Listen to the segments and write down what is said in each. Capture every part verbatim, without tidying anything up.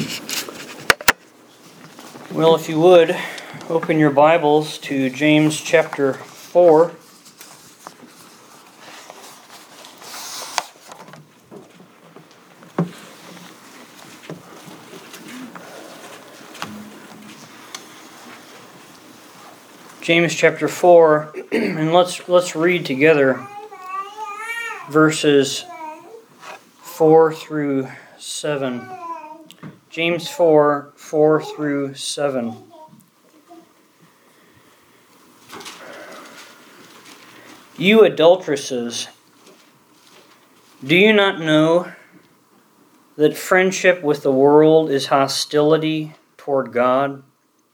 Well, if you would, open your Bibles to James chapter four. James chapter four, and let's let's read together verses four through seven. James four, four through seven. You adulteresses, do you not know that friendship with the world is hostility toward God?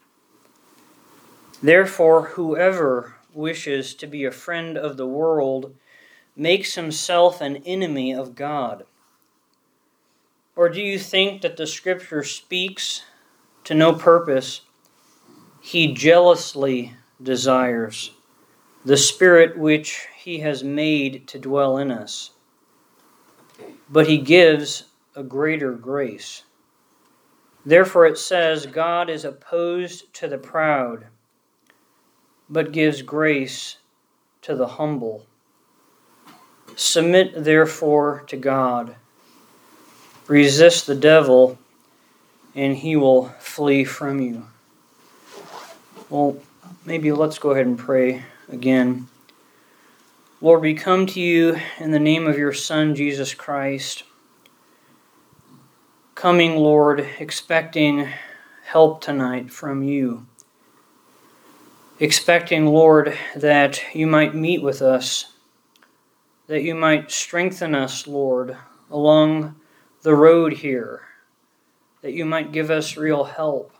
Therefore, whoever wishes to be a friend of the world makes himself an enemy of God. Or do you think that the Scripture speaks to no purpose? He jealously desires the Spirit which He has made to dwell in us. But He gives a greater grace. Therefore it says, God is opposed to the proud, but gives grace to the humble. Submit therefore to God. Resist the devil, and he will flee from you. Well, maybe let's go ahead and pray again. Lord, we come to you in the name of your Son, Jesus Christ. Coming, Lord, expecting help tonight from you. Expecting, Lord, that you might meet with us, that you might strengthen us, Lord, along the road here, that you might give us real help.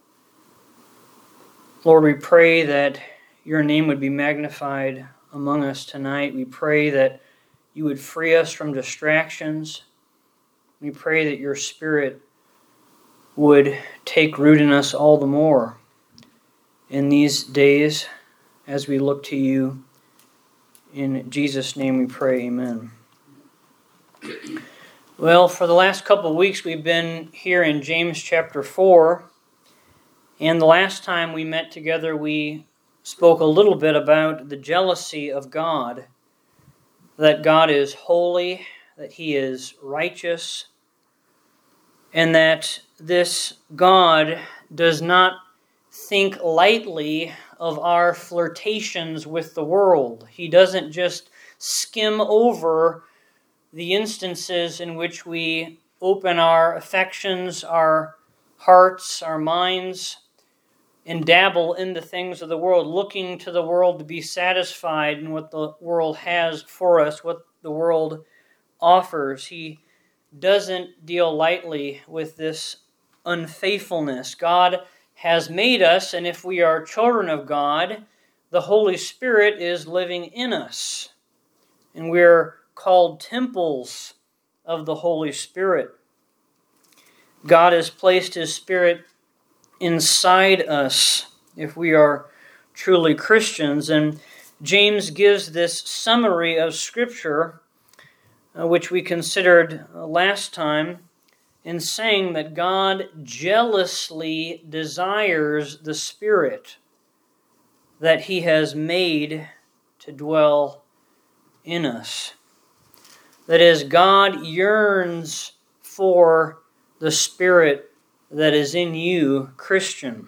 Lord, we pray that your name would be magnified among us tonight. We pray that you would free us from distractions. We pray that your Spirit would take root in us all the more in these days as we look to you. In Jesus' name we pray, amen. Well, for the last couple of weeks we've been here in James chapter four, and the last time we met together we spoke a little bit about the jealousy of God, that God is holy, that He is righteous, and that this God does not think lightly of our flirtations with the world. He doesn't just skim over the instances in which we open our affections, our hearts, our minds, and dabble in the things of the world, looking to the world to be satisfied in what the world has for us, what the world offers. He doesn't deal lightly with this unfaithfulness. God has made us, and if we are children of God, the Holy Spirit is living in us. And we're called temples of the Holy Spirit. God has placed His Spirit inside us if we are truly Christians. And James gives this summary of Scripture, uh, which we considered uh, last time, in saying that God jealously desires the Spirit that He has made to dwell in us. That is, God yearns for the Spirit that is in you, Christian.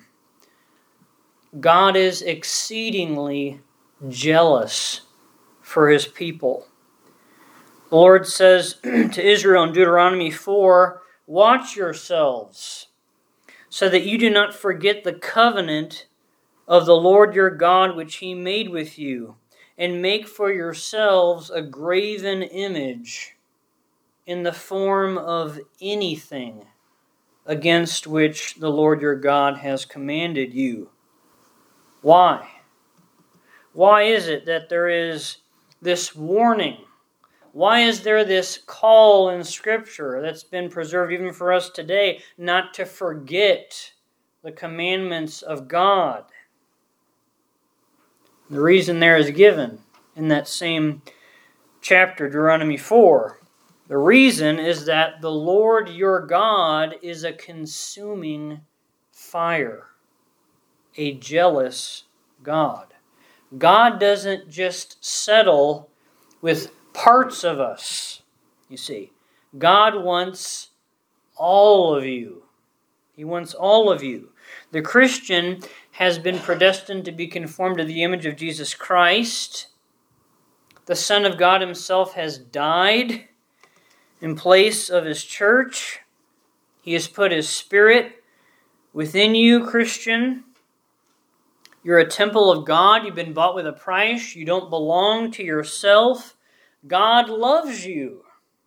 God is exceedingly jealous for His people. The Lord says to Israel in Deuteronomy four, watch yourselves, so that you do not forget the covenant of the Lord your God which He made with you, and make for yourselves a graven image in the form of anything against which the Lord your God has commanded you. Why? Why is it that there is this warning? Why is there this call in Scripture that's been preserved even for us today not to forget the commandments of God? The reason there is given in that same chapter, Deuteronomy four. The reason is that the Lord your God is a consuming fire, a jealous God. God doesn't just settle with parts of us, you see. God wants all of you. He wants all of you. The Christian has been predestined to be conformed to the image of Jesus Christ. The Son of God himself has died in place of his church. He has put his Spirit within you, Christian. You're a temple of God. You've been bought with a price. You don't belong to yourself. God loves you.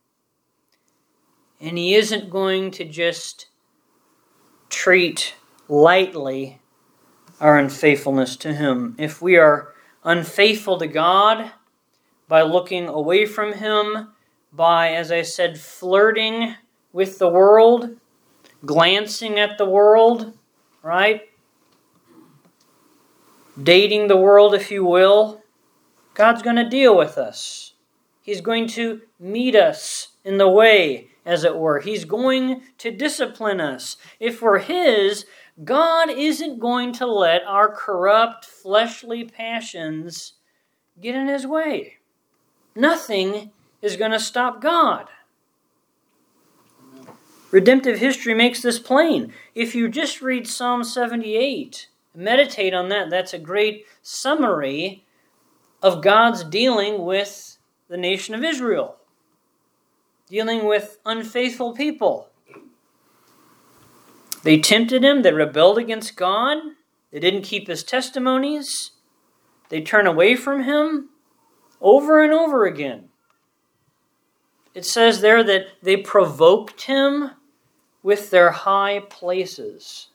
And he isn't going to just treat lightly our unfaithfulness to him. If we are unfaithful to God by looking away from him, by, as I said, flirting with the world, glancing at the world, right? Dating the world, if you will, God's going to deal with us. He's going to meet us in the way, as it were. He's going to discipline us. If we're his, God isn't going to let our corrupt, fleshly passions get in his way. Nothing is going to stop God. Redemptive history makes this plain. If you just read Psalm seventy-eight, meditate on that. That's a great summary of God's dealing with the nation of Israel, dealing with unfaithful people. They tempted him. They rebelled against God. They didn't keep his testimonies. They turned away from him over and over again. It says there that they provoked him with their high places.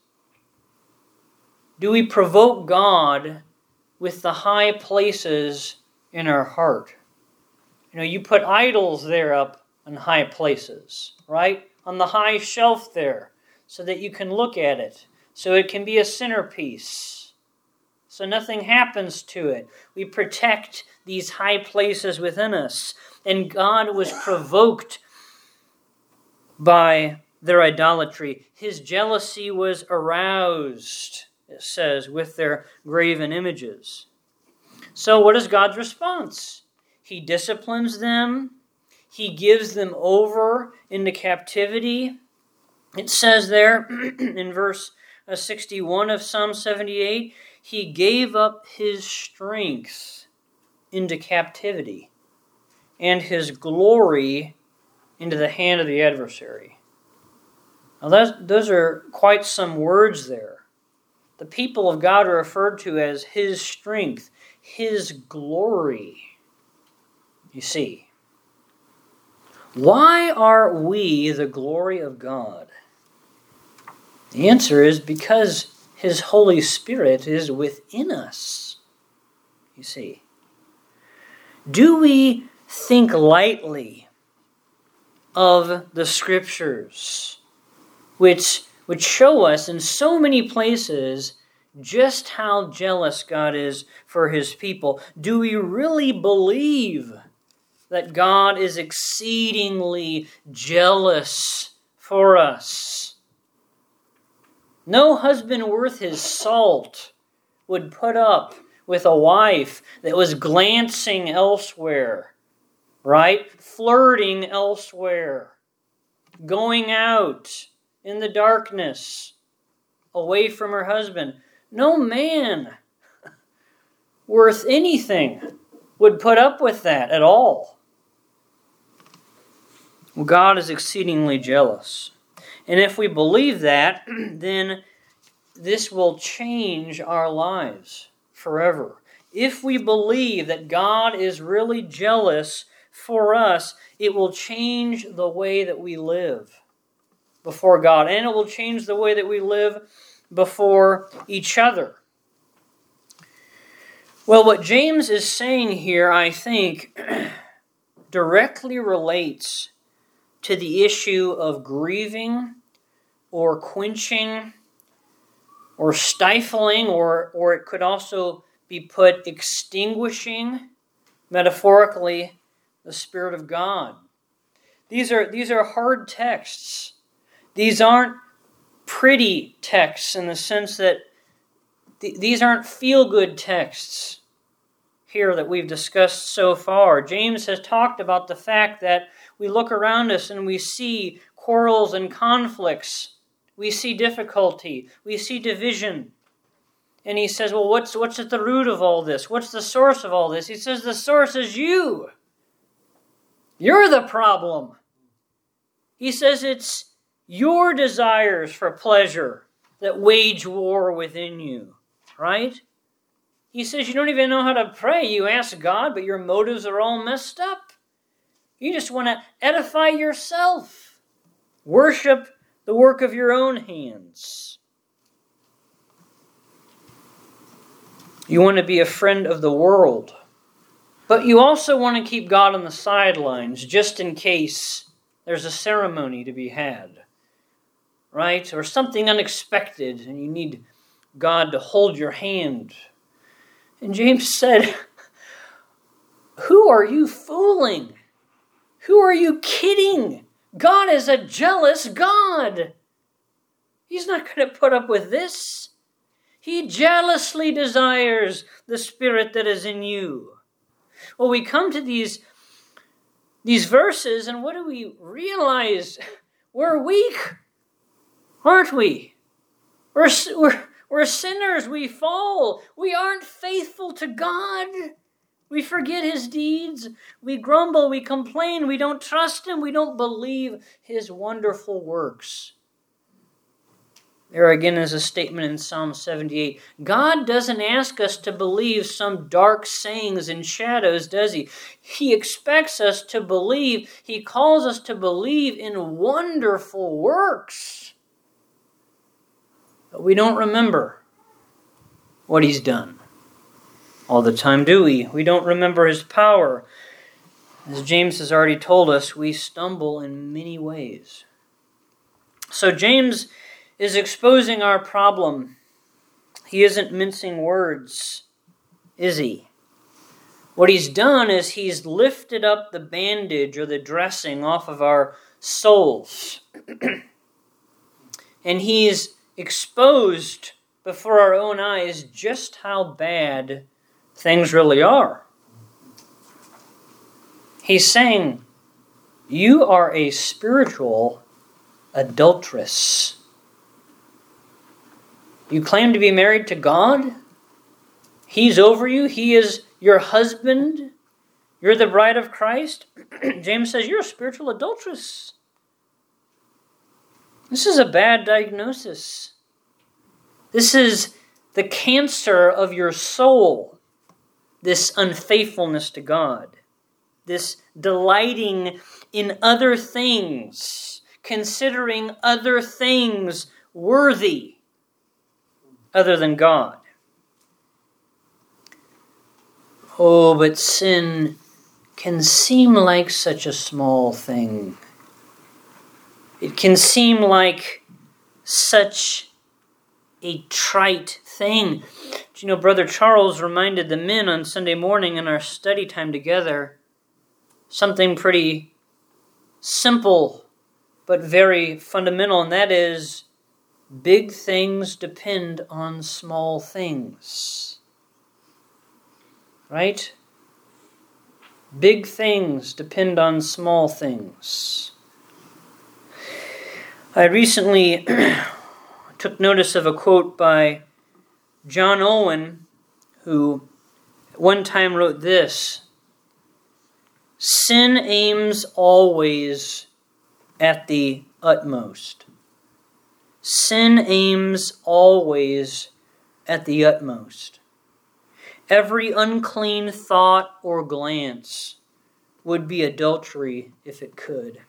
Do we provoke God with the high places in our heart? You know, you put idols there up in high places, right? On the high shelf there, so that you can look at it, so it can be a centerpiece, so nothing happens to it. We protect these high places within us. And God was provoked by their idolatry. His jealousy was aroused, it says, with their graven images. So what is God's response? He disciplines them. He gives them over into captivity. It says there in verse sixty-one of Psalm seventy-eight, he gave up his strength into captivity, and his glory into the hand of the adversary. Now, that's, those are quite some words there. The people of God are referred to as his strength, his glory. You see, why are we the glory of God? The answer is because his Holy Spirit is within us. You see, do we think lightly of the Scriptures, which, which show us in so many places just how jealous God is for his people? Do we really believe that God is exceedingly jealous for us? No husband worth his salt would put up with a wife that was glancing elsewhere, right? Flirting elsewhere, going out in the darkness, away from her husband. No man worth anything would put up with that at all. Well, God is exceedingly jealous. And if we believe that, then this will change our lives forever. If we believe that God is really jealous for us, it will change the way that we live before God, and it will change the way that we live before each other. Well, what James is saying here, I think, directly relates to the issue of grieving or quenching or stifling, or, or it could also be put extinguishing, metaphorically, the Spirit of God. These are, these are hard texts. These aren't pretty texts in the sense that th- these aren't feel-good texts here that we've discussed so far. James has talked about the fact that we look around us and we see quarrels and conflicts. We see difficulty. We see division. And he says, well, what's, what's at the root of all this? What's the source of all this? He says, the source is you. You're the problem. He says it's your desires for pleasure that wage war within you, right? He says you don't even know how to pray. You ask God, but your motives are all messed up. You just want to edify yourself. Worship the work of your own hands. You want to be a friend of the world. But you also want to keep God on the sidelines, just in case there's a ceremony to be had. Right? Or something unexpected, and you need God to hold your hand. And James said, who are you fooling? Who are you kidding? God is a jealous God. He's not going to put up with this. He jealously desires the Spirit that is in you. Well, we come to these, these verses, and what do we realize? We're weak. Aren't we? We're, we're, we're sinners. We fall. We aren't faithful to God. We forget His deeds. We grumble. We complain. We don't trust Him. We don't believe His wonderful works. There again is a statement in Psalm seventy-eight. God doesn't ask us to believe some dark sayings and shadows, does He? He expects us to believe. He calls us to believe in wonderful works. But we don't remember what He's done all the time, do we? We don't remember His power. As James has already told us, we stumble in many ways. So James is exposing our problem. He isn't mincing words, is he? What he's done is he's lifted up the bandage or the dressing off of our souls. And he's exposed before our own eyes just how bad things really are. He's saying, you are a spiritual adulteress. You claim to be married to God. He's over you. He is your husband. You're the bride of Christ. James says, you're a spiritual adulteress. This is a bad diagnosis. This is the cancer of your soul, this unfaithfulness to God, this delighting in other things, considering other things worthy other than God. Oh, but sin can seem like such a small thing. It can seem like such a trite thing. Do you know, Brother Charles reminded the men on Sunday morning in our study time together something pretty simple but very fundamental, and that is, big things depend on small things. Right? Big things depend on small things. I recently took notice of a quote by John Owen, who one time wrote this: sin aims always at the utmost. Sin aims always at the utmost. Every unclean thought or glance would be adultery if it could.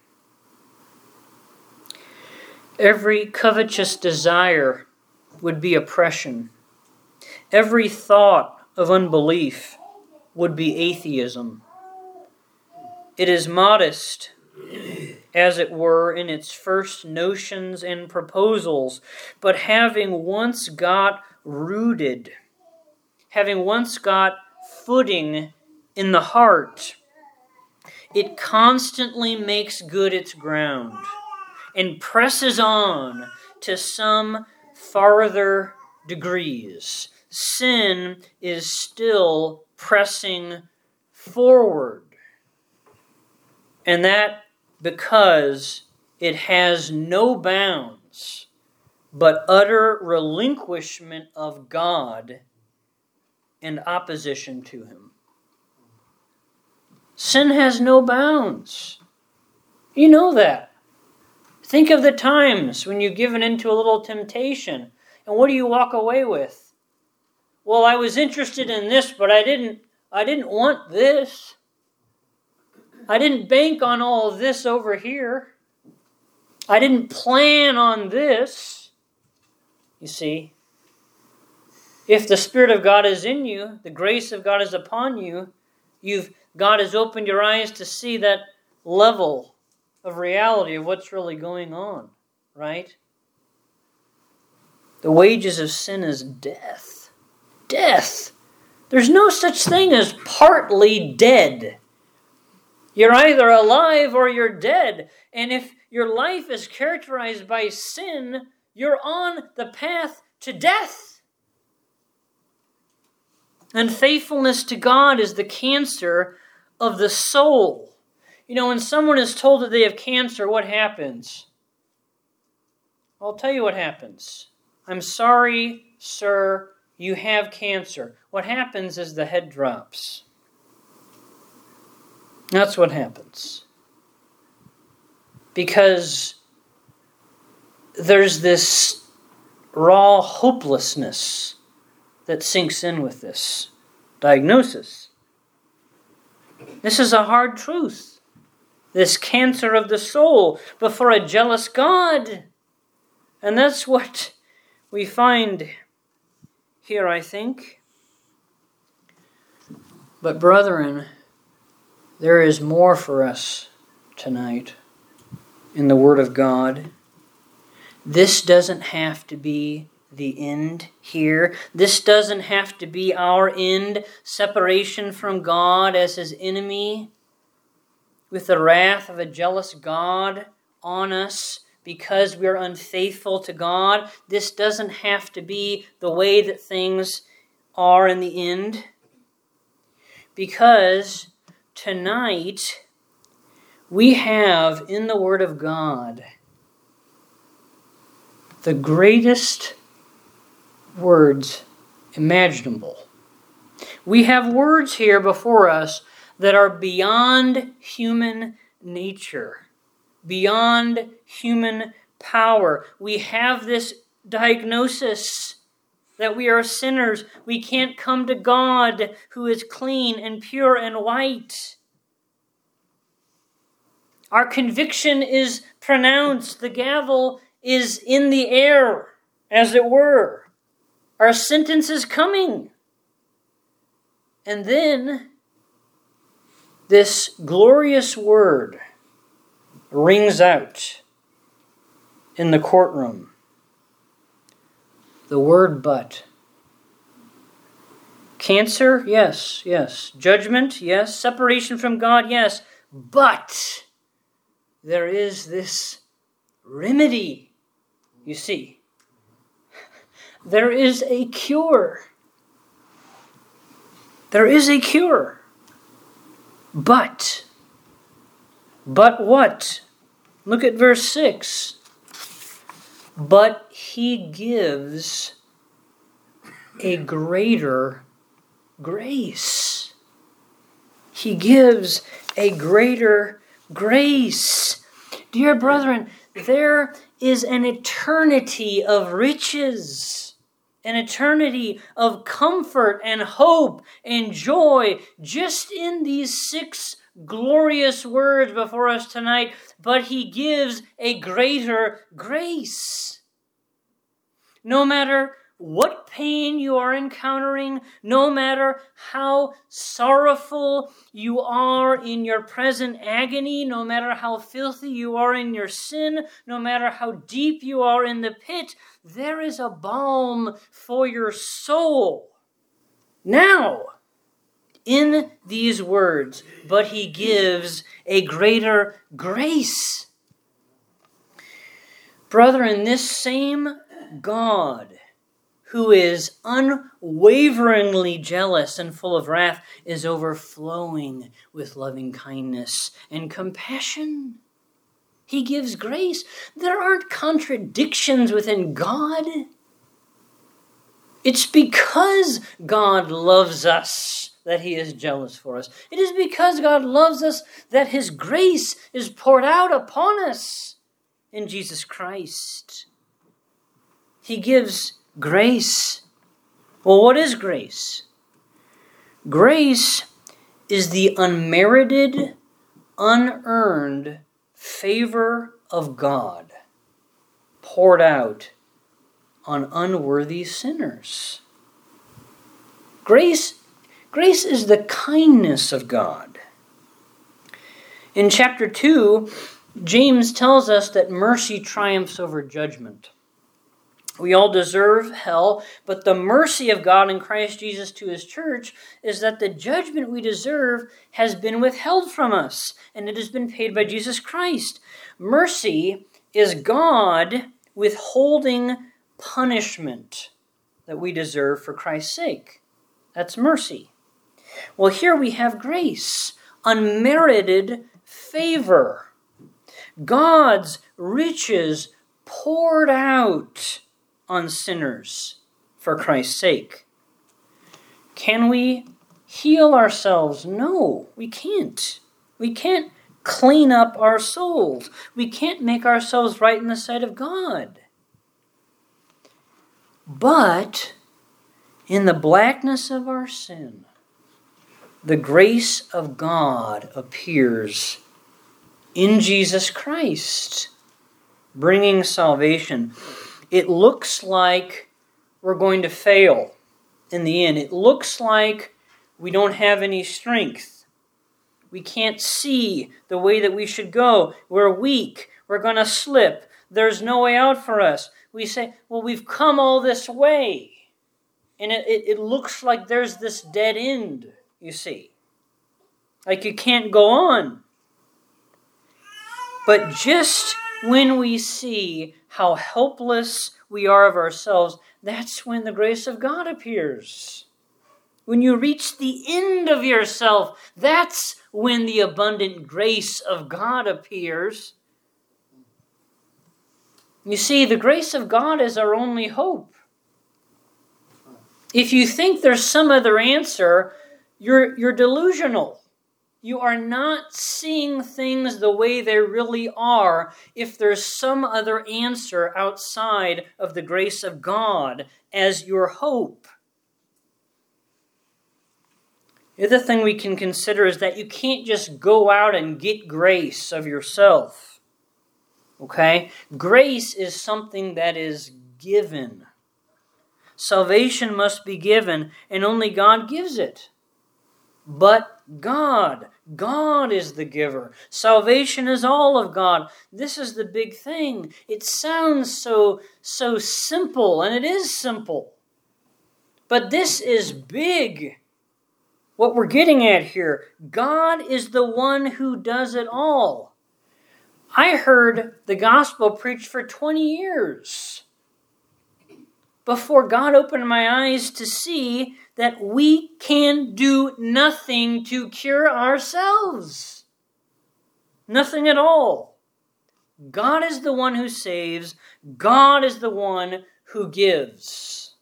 Every covetous desire would be oppression. Every thought of unbelief would be atheism. It is modest, as it were, in its first notions and proposals, but having once got rooted, having once got footing in the heart, it constantly makes good its ground and presses on to some farther degrees. Sin is still pressing forward. And that because it has no bounds, but utter relinquishment of God and opposition to Him. Sin has no bounds. You know that. Think of the times when you've given into a little temptation, and what do you walk away with? Well, I was interested in this, but I didn't I didn't want this. I didn't bank on all of this over here. I didn't plan on this. You see, if the Spirit of God is in you, the grace of God is upon you, you've God has opened your eyes to see that level of reality of what's really going on, right? The wages of sin is death. Death. There's no such thing as partly dead. You're either alive or you're dead. And if your life is characterized by sin, you're on the path to death. Unfaithfulness to God is the cancer of the soul. You know, when someone is told that they have cancer, what happens? I'll tell you what happens. I'm sorry, sir, you have cancer. What happens is the head drops. That's what happens. Because there's this raw hopelessness that sinks in with this diagnosis. This is a hard truth. This cancer of the soul before a jealous God. And that's what we find here, I think. But brethren, there is more for us tonight in the Word of God. This doesn't have to be the end here. This doesn't have to be our end, separation from God as His enemy, with the wrath of a jealous God on us because we're unfaithful to God. This doesn't have to be the way that things are in the end. Because tonight we have in the Word of God the greatest words imaginable. We have words here before us that are beyond human nature, beyond human power. We have this diagnosis that we are sinners. We can't come to God who is clean and pure and white. Our conviction is pronounced. The gavel is in the air, as it were. Our sentence is coming. And then this glorious word rings out in the courtroom. The word but. Cancer? Yes, yes. Judgment? Yes. Separation from God? Yes. But there is this remedy, you see. There is a cure. There is a cure. But, but what? Look at verse six. But He gives a greater grace. He gives a greater grace. Dear brethren, there is an eternity of riches, an eternity of comfort and hope and joy just in these six glorious words before us tonight. But He gives a greater grace. No matter what pain you are encountering, no matter how sorrowful you are in your present agony, no matter how filthy you are in your sin, no matter how deep you are in the pit, there is a balm for your soul. Now, in these words, but he gives a greater grace. Brethren, this same God who is unwaveringly jealous and full of wrath is overflowing with loving kindness and compassion. He gives grace. There aren't contradictions within God. It's because God loves us that he is jealous for us. It is because God loves us that his grace is poured out upon us in Jesus Christ. He gives grace. Well, what is grace? Grace is the unmerited, unearned favor of God poured out on unworthy sinners. Grace, grace is the kindness of God. In chapter two, James tells us that mercy triumphs over judgment. We all deserve hell, but the mercy of God in Christ Jesus to his church is that the judgment we deserve has been withheld from us, and it has been paid by Jesus Christ. Mercy is God withholding punishment that we deserve for Christ's sake. That's mercy. Well, here we have grace, unmerited favor. God's riches poured out on sinners for Christ's sake. Can we heal ourselves? No, we can't. We can't clean up our souls. We can't make ourselves right in the sight of God. But in the blackness of our sin, the grace of God appears in Jesus Christ, bringing salvation. It looks like we're going to fail in the end. It looks like we don't have any strength. We can't see the way that we should go. We're weak. We're going to slip. There's no way out for us. We say, well, we've come all this way. And it, it, it looks like there's this dead end, you see. Like you can't go on. But just when we see how helpless we are of ourselves, that's when the grace of God appears. When you reach the end of yourself, that's when the abundant grace of God appears. You see, the grace of God is our only hope. If you think there's some other answer, you're, you're delusional. You are not seeing things the way they really are if there's some other answer outside of the grace of God as your hope. The other thing we can consider is that you can't just go out and get grace of yourself. Okay? Grace is something that is given. Salvation must be given, and only God gives it. But God, God is the giver. Salvation is all of God. This is the big thing. It sounds so, so simple, and it is simple. But this is big. What we're getting at here, God is the one who does it all. I heard the gospel preached for twenty years before God opened my eyes to see that we can do nothing to cure ourselves. Nothing at all. God is the one who saves. God is the one who gives.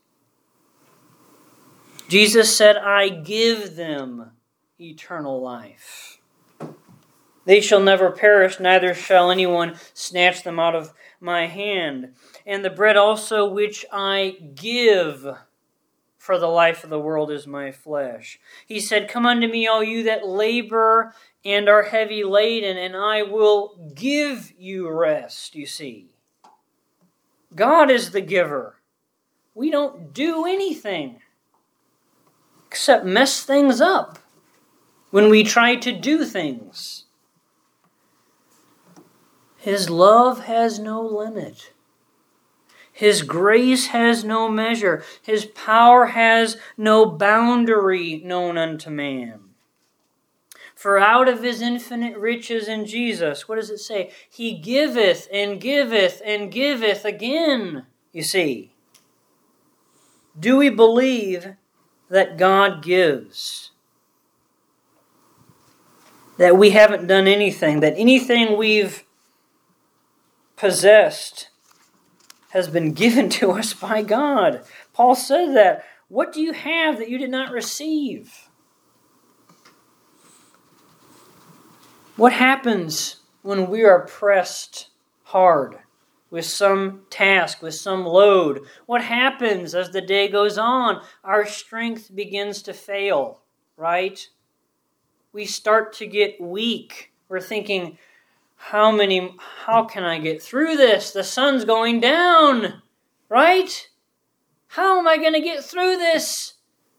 Jesus said, I give them eternal life. They shall never perish, neither shall anyone snatch them out of my hand. And the bread also which I give for the life of the world is my flesh. He said, come unto me, all you that labor and are heavy laden, and I will give you rest, you see. God is the giver. We don't do anything except mess things up when we try to do things. His love has no limit. His grace has no measure. His power has no boundary known unto man. For out of his infinite riches in Jesus, what does it say? He giveth and giveth and giveth again, you see. Do we believe that God gives? That we haven't done anything, that anything we've possessed has been given to us by God. Paul said that. What do you have that you did not receive? What happens when we are pressed hard with some task, with some load? What happens as the day goes on? Our strength begins to fail, right? We start to get weak. We're thinking, how many, how can I get through this? The sun's going down, right? How am I going to get through this?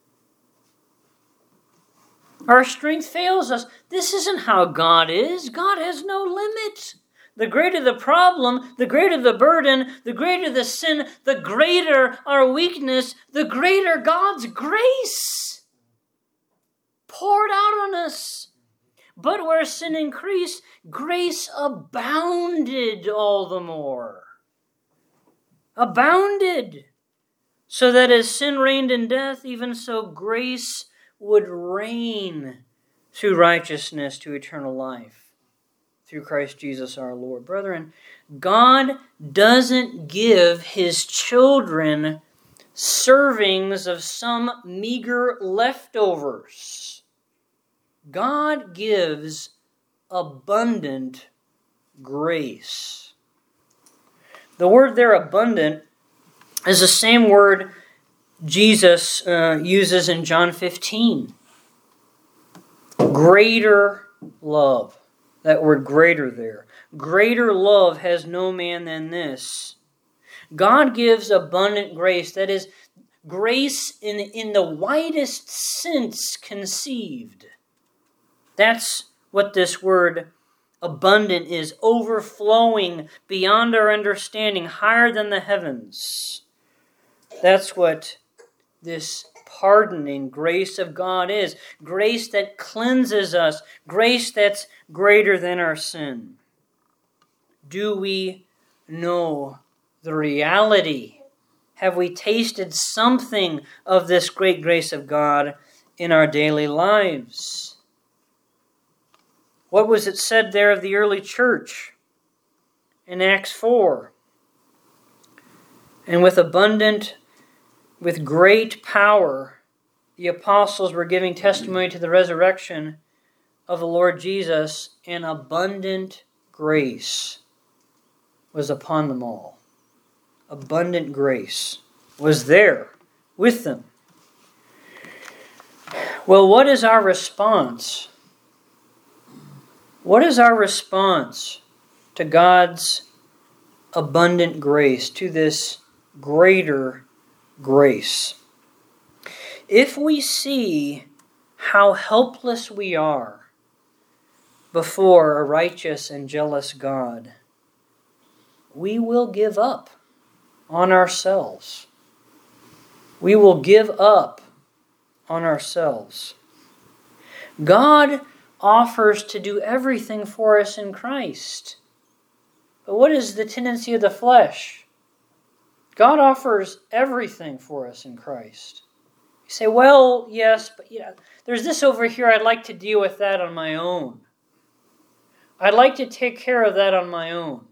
Our strength fails us. This isn't how God is. God has no limit. The greater the problem, the greater the burden, the greater the sin, the greater our weakness, the greater God's grace poured out on us. But where sin increased, grace abounded all the more. Abounded. So that as sin reigned in death, even so grace would reign through righteousness to eternal life through Christ Jesus our Lord. Brethren, God doesn't give His children servings of some meager leftovers. God gives abundant grace. The word there, abundant, is the same word Jesus uh, uses in John fifteen. Greater love. That word greater there. Greater love has no man than this. God gives abundant grace. That is, grace in, in the widest sense conceived. That's what this word abundant is. Overflowing beyond our understanding, higher than the heavens. That's what this pardoning grace of God is. Grace that cleanses us. Grace that's greater than our sin. Do we know the reality? Have we tasted something of this great grace of God in our daily lives? What was it said there of the early church in Acts four? And with abundant With great power, the apostles were giving testimony to the resurrection of the Lord Jesus, and abundant grace was upon them all. Abundant grace was there with them. Well, what is our response? What is our response to God's abundant grace, to this greater grace? If we see how helpless we are before a righteous and jealous God, we will give up on ourselves. We will give up on ourselves. God offers to do everything for us in Christ. But what is the tendency of the flesh? God offers everything for us in Christ. You say, well, yes, but yeah, there's this over here. I'd like to deal with that on my own. I'd like to take care of that on my own.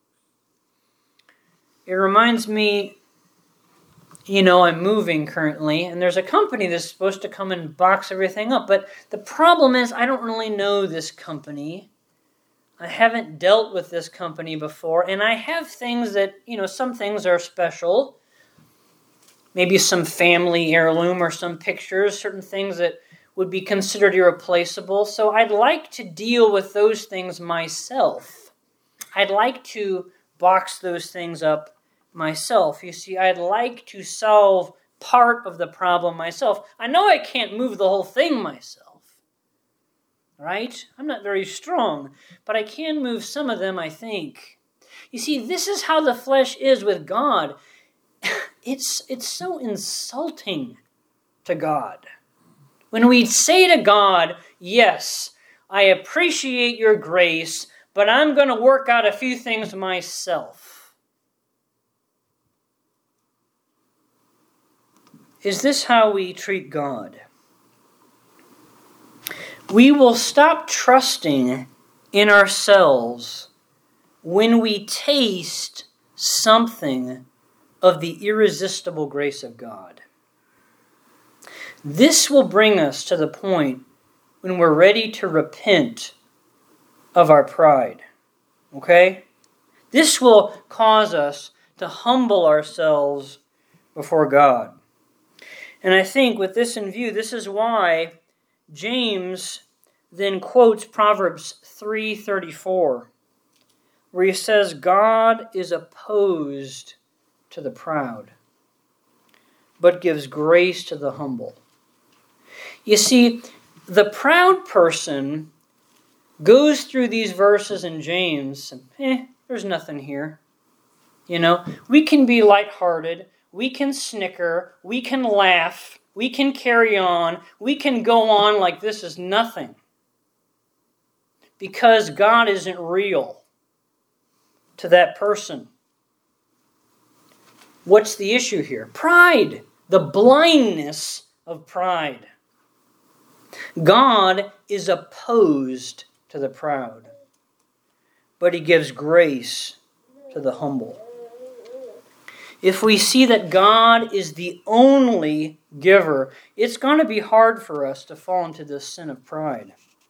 It reminds me, you know, I'm moving currently, and there's a company that's supposed to come and box everything up. But the problem is I don't really know this company. I haven't dealt with this company before, and I have things that, you know, some things are special. Maybe some family heirloom or some pictures, certain things that would be considered irreplaceable. So I'd like to deal with those things myself. I'd like to box those things up myself. You see, I'd like to solve part of the problem myself. I know I can't move the whole thing myself. Right? I'm not very strong, but I can move some of them, I think. You see, this is how the flesh is with God. it's, it's so insulting to God. When we say to God, yes, I appreciate your grace, but I'm going to work out a few things myself. Is this how we treat God? We will stop trusting in ourselves when we taste something of the irresistible grace of God. This will bring us to the point when we're ready to repent of our pride. Okay? This will cause us to humble ourselves before God. And I think with this in view, this is why James then quotes Proverbs three thirty-four, where he says, God is opposed to the proud, but gives grace to the humble. You see, the proud person goes through these verses in James, and eh, there's nothing here. You know, we can be lighthearted, we can snicker, we can laugh, we can carry on, we can go on like this is nothing. Because God isn't real to that person. What's the issue here? Pride. The blindness of pride. God is opposed to the proud, but he gives grace to the humble. If we see that God is the only giver, it's going to be hard for us to fall into this sin of pride.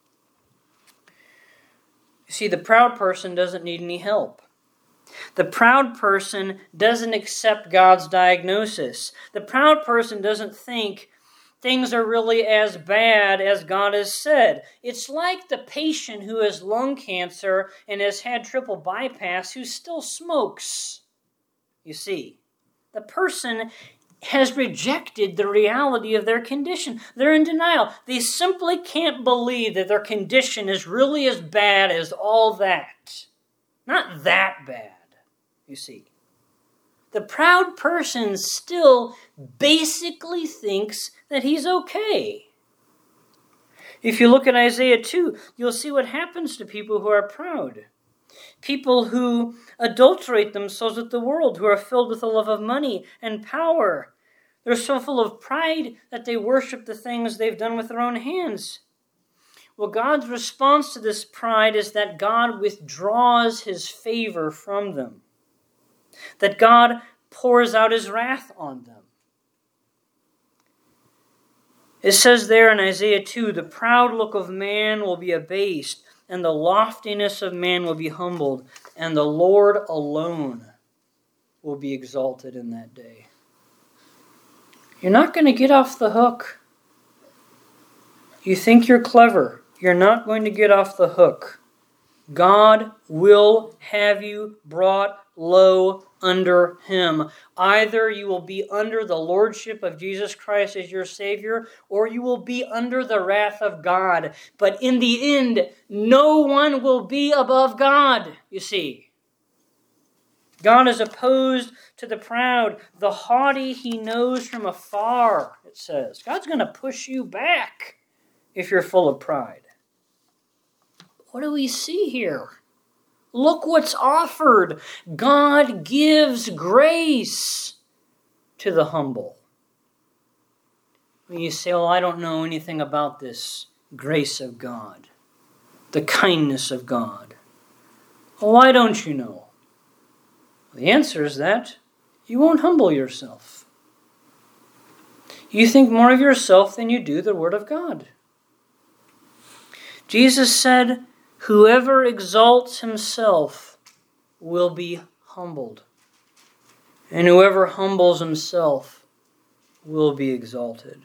You see, the proud person doesn't need any help. The proud person doesn't accept God's diagnosis. The proud person doesn't think things are really as bad as God has said. It's like the patient who has lung cancer and has had triple bypass who still smokes. You see, the person has rejected the reality of their condition. They're in denial. They simply can't believe that their condition is really as bad as all that. Not that bad, you see. The proud person still basically thinks that he's okay. If you look at Isaiah two, you'll see what happens to people who are proud. People who adulterate themselves with the world, who are filled with the love of money and power. They're so full of pride that they worship the things they've done with their own hands. Well, God's response to this pride is that God withdraws his favor from them. That God pours out his wrath on them. It says there in Isaiah two, the proud look of man will be abased, and the loftiness of man will be humbled, and the Lord alone will be exalted in that day. You're not going to get off the hook. You think you're clever. You're not going to get off the hook. God will have you brought low under him. Either you will be under the lordship of Jesus Christ as your Savior, or you will be under the wrath of God. But in the end, no one will be above God, you see. God is opposed to the proud. The haughty he knows from afar, it says. God's going to push you back if you're full of pride. What do we see here? Look what's offered. God gives grace to the humble. When you say, well, I don't know anything about this grace of God, the kindness of God. Well, why don't you know? The answer is that you won't humble yourself. You think more of yourself than you do the Word of God. Jesus said, whoever exalts himself will be humbled, and whoever humbles himself will be exalted.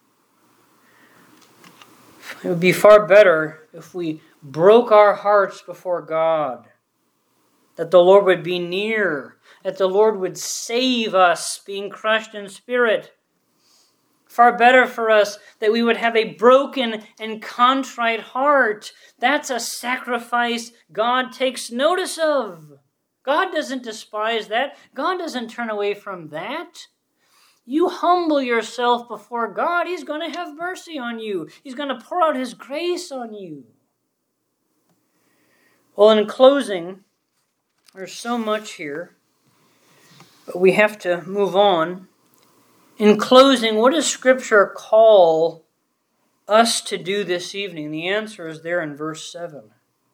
It would be far better if we broke our hearts before God, that the Lord would be near, that the Lord would save us, being crushed in spirit. Far better for us that we would have a broken and contrite heart. That's a sacrifice God takes notice of. God doesn't despise that. God doesn't turn away from that. You humble yourself before God, He's going to have mercy on you. He's going to pour out His grace on you. Well, in closing, there's so much here, but we have to move on. In closing, what does Scripture call us to do this evening? The answer is there in verse seven.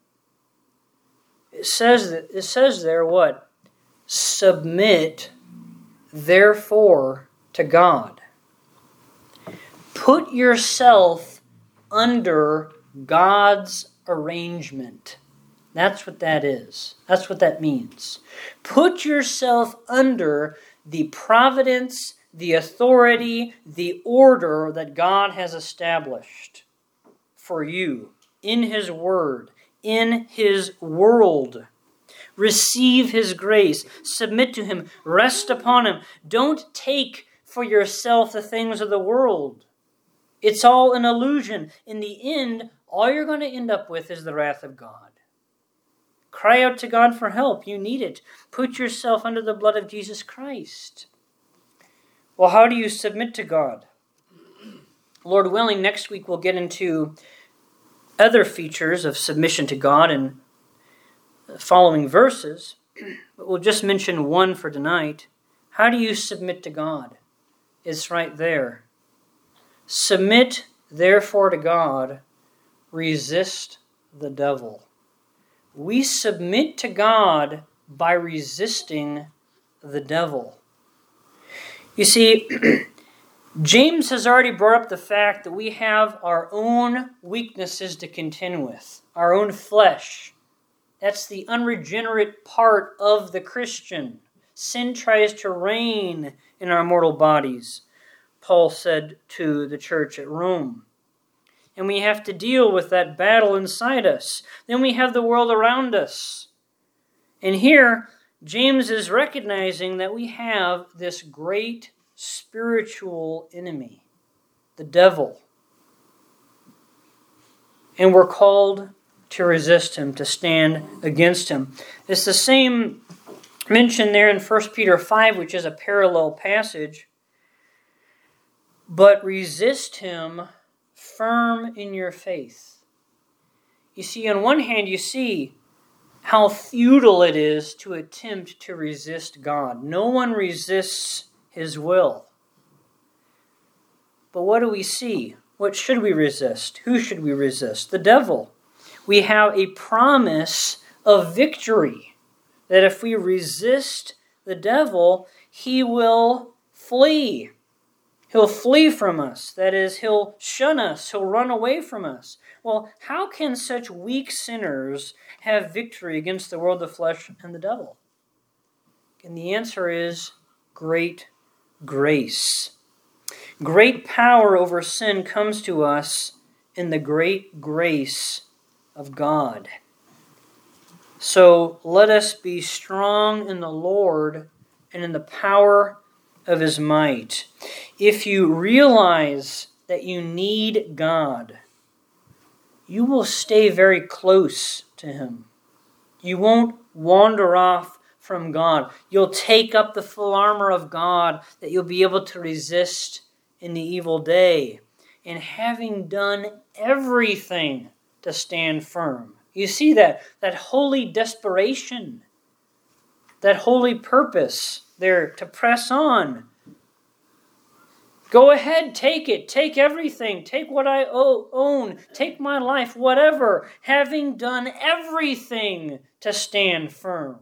It says that it says there what? Submit, therefore, to God. Put yourself under God's arrangement. That's what that is. That's what that means. Put yourself under the providence, the authority, the order that God has established for you in His Word, in His world. Receive His grace. Submit to Him. Rest upon Him. Don't take for yourself the things of the world. It's all an illusion. In the end, all you're going to end up with is the wrath of God. Cry out to God for help. You need it. Put yourself under the blood of Jesus Christ. Well, how do you submit to God? Lord willing, next week we'll get into other features of submission to God in the following verses, but we'll just mention one for tonight. How do you submit to God? It's right there. Submit, therefore, to God. Resist the devil. We submit to God by resisting the devil. You see, James has already brought up the fact that we have our own weaknesses to contend with, our own flesh. That's the unregenerate part of the Christian. Sin tries to reign in our mortal bodies, Paul said to the church at Rome. And we have to deal with that battle inside us. Then we have the world around us. And here, James is recognizing that we have this great spiritual enemy, the devil. And we're called to resist him, to stand against him. It's the same mentioned there in First Peter five, which is a parallel passage. But resist him firm in your faith. You see, on one hand, you see how futile it is to attempt to resist God. No one resists His will. But what do we see? What should we resist? Who should we resist? The devil. We have a promise of victory, that if we resist the devil, he will flee. He'll flee from us. That is, he'll shun us. He'll run away from us. Well, how can such weak sinners have victory against the world, the flesh, and the devil? And the answer is great grace. Great power over sin comes to us in the great grace of God. So let us be strong in the Lord and in the power of His might. If you realize that you need God, you will stay very close to Him. You won't wander off from God. You'll take up the full armor of God that you'll be able to resist in the evil day. And having done everything to stand firm. You see that, that holy desperation, that holy purpose there to press on. Go ahead, take it. Take everything. Take what I own. Take my life, whatever. Having done everything to stand firm.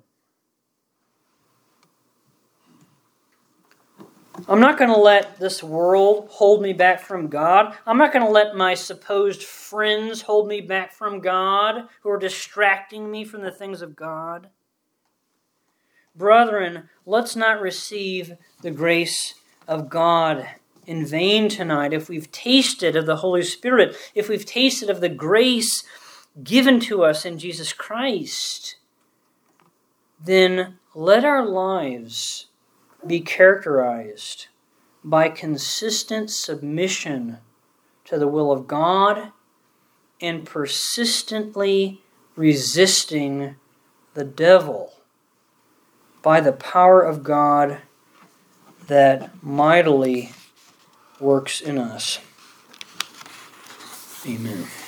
I'm not going to let this world hold me back from God. I'm not going to let my supposed friends hold me back from God, who are distracting me from the things of God. Brethren, let's not receive the grace of God in vain tonight. If we've tasted of the Holy Spirit, if we've tasted of the grace given to us in Jesus Christ, then let our lives be characterized by consistent submission to the will of God and persistently resisting the devil. by the power of God that mightily works in us. Amen.